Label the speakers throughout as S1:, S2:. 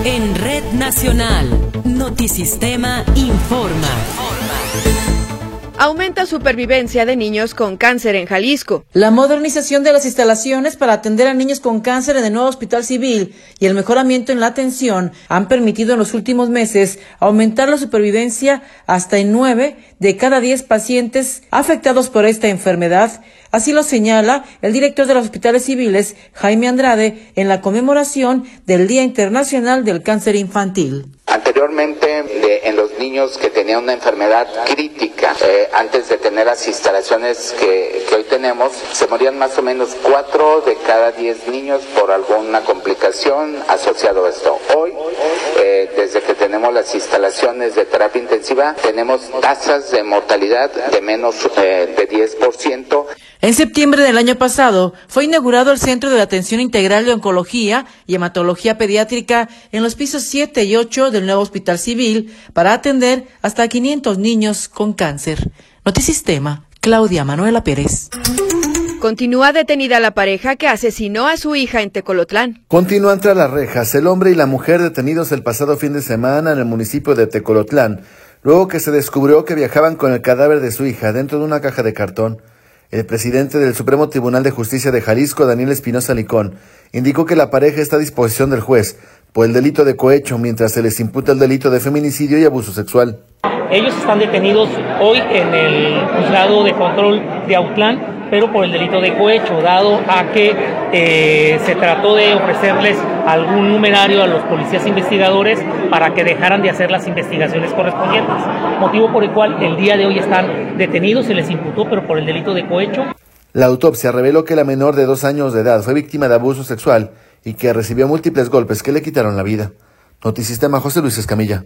S1: En Red Nacional, Notisistema informa.
S2: Aumenta supervivencia de niños con cáncer en Jalisco.
S3: La modernización de las instalaciones para atender a niños con cáncer en el nuevo hospital civil y el mejoramiento en la atención han permitido en los últimos meses aumentar la supervivencia hasta en 9 de cada 10 pacientes afectados por esta enfermedad. Así lo señala el director de los hospitales civiles, Jaime Andrade, en la conmemoración del Día Internacional del Cáncer Infantil.
S4: Anteriormente, en los niños que tenían una enfermedad crítica, antes de tener las instalaciones que hoy tenemos, se morían más o menos 4 de cada 10 niños por alguna complicación asociada a esto. Hoy, desde que tenemos las instalaciones de terapia intensiva, tenemos tasas de mortalidad de menos de 10%.
S3: En septiembre del año pasado fue inaugurado el Centro de Atención Integral de Oncología y Hematología Pediátrica en los pisos 7 y 8 del nuevo Hospital Civil para atender hasta 500 niños con cáncer. Notisistema, Claudia Manuela Pérez.
S2: Continúa detenida la pareja que asesinó a su hija en Tecolotlán.
S5: Continúan tras las rejas el hombre y la mujer detenidos el pasado fin de semana en el municipio de Tecolotlán, luego que se descubrió que viajaban con el cadáver de su hija dentro de una caja de cartón. El presidente del Supremo Tribunal de Justicia de Jalisco, Daniel Espinosa Licón, indicó que la pareja está a disposición del juez por el delito de cohecho, mientras se les imputa el delito de feminicidio y abuso sexual.
S6: Ellos están detenidos hoy en el juzgado de control de Autlán, pero por el delito de cohecho, dado a que se trató de ofrecerles algún numerario a los policías investigadores para que dejaran de hacer las investigaciones correspondientes, motivo por el cual el día de hoy están detenidos, se les imputó, pero por el delito de cohecho.
S5: La autopsia reveló que la menor de 2 años de edad fue víctima de abuso sexual y que recibió múltiples golpes que le quitaron la vida. Notisistema, José Luis Escamilla.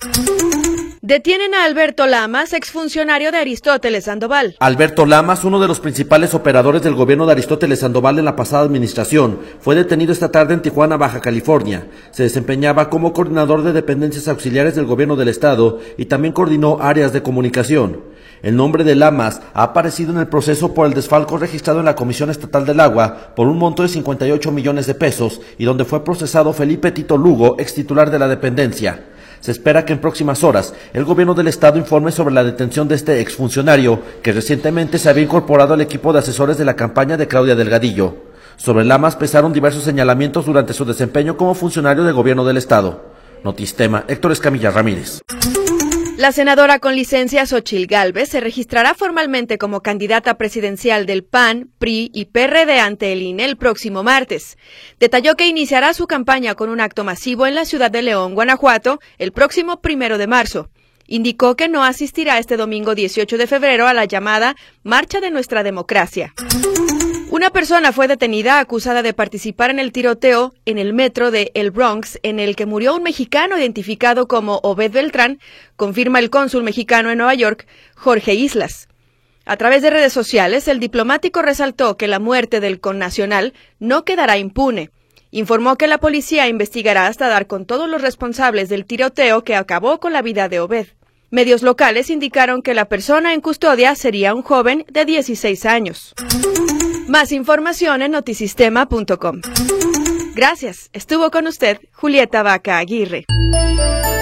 S2: Detienen a Alberto Lamas, exfuncionario de Aristóteles Sandoval.
S7: Alberto Lamas, uno de los principales operadores del gobierno de Aristóteles Sandoval en la pasada administración, fue detenido esta tarde en Tijuana, Baja California. Se desempeñaba como coordinador de dependencias auxiliares del gobierno del estado y también coordinó áreas de comunicación. El nombre de Lamas ha aparecido en el proceso por el desfalco registrado en la Comisión Estatal del Agua por un monto de 58 millones de pesos y donde fue procesado Felipe Tito Lugo, ex titular de la dependencia. Se espera que en próximas horas el gobierno del estado informe sobre la detención de este exfuncionario que recientemente se había incorporado al equipo de asesores de la campaña de Claudia Delgadillo. Sobre Lamas pesaron diversos señalamientos durante su desempeño como funcionario de gobierno del estado. Notistema, Héctor Escamilla Ramírez.
S2: La senadora con licencia Xóchitl Gálvez se registrará formalmente como candidata presidencial del PAN, PRI y PRD ante el INE el próximo martes. Detalló que iniciará su campaña con un acto masivo en la ciudad de León, Guanajuato, el próximo 1 de marzo. Indicó que no asistirá este domingo 18 de febrero a la llamada Marcha de Nuestra Democracia. Una persona fue detenida acusada de participar en el tiroteo en el metro de El Bronx, en el que murió un mexicano identificado como Obed Beltrán, confirma el cónsul mexicano en Nueva York, Jorge Islas. A través de redes sociales, el diplomático resaltó que la muerte del connacional no quedará impune. Informó que la policía investigará hasta dar con todos los responsables del tiroteo que acabó con la vida de Obed. Medios locales indicaron que la persona en custodia sería un joven de 16 años. Más información en notisistema.com. Gracias. Estuvo con usted Julieta Vaca Aguirre.